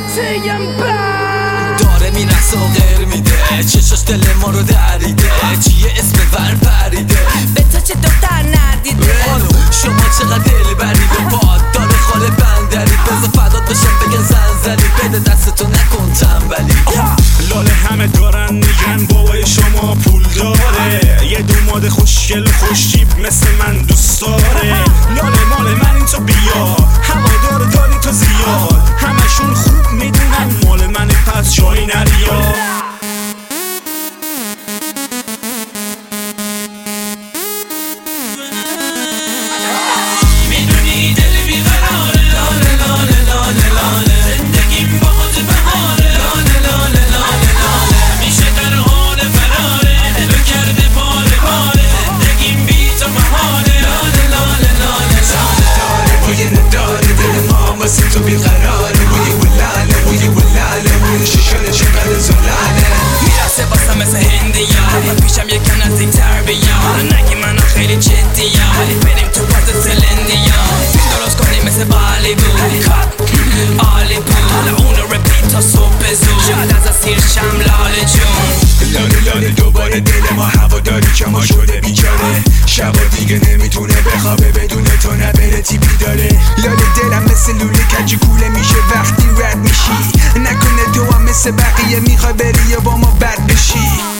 داره میرقصه و غیر میده، چشاش دل ما رو دریده، چیه اسم ور پریده، به تو چه دختر ندیده. شما چقدر دل برید و باد داره خاله بندرید، بذار فدات بشم بگن زنزلی، بده دستتو نکن تنبلی. لاله همه دارن میگن بابای شما پول داره، یه دوماد خوشگل و خوشتیپ مثل من دوست داره. لاله مال من این تو بیا، هوادار داری تو زیاد، همشون خوب میدونن مال من پس جایی نریا. میدونی دل بیقراره، لاله لاله لاله لاله، زندگیم با خود بهاره، لاله لاله لاله لاله، همیشه در حال فراره، دلو کرده پاره پاره، زندگیم بی تو محاله، لاله لاله لاله لاله. داره بوی نداره دل ما واسه تو بیقراره، بوی ولاله بوی ولاله، بوی شیشاله چقدر زلاله، میرسه واسه مثل هندیا، پیشم یکم نزدیک‌تر بیا، نگی منو خیلی جدی‌ام، ولی بریم تو باز سلندیا، فیلم درست کنیم مثل بالیوود، عالی بود، حالا اونو رپیت تا صبح زود، شاید از اسیر شم لاله جون. لاله لاله دوباره دل ما هواداری که ما شده بیچاره، شبا دیگه نمیتونه بخوابه بدون تو نبره تیپی داره. لاله دلم مثل لوله کجی کوله میشه وقتی رد میشی، نکنه تو هم مثل بقیه میخوای بری یا با ما بد بشی.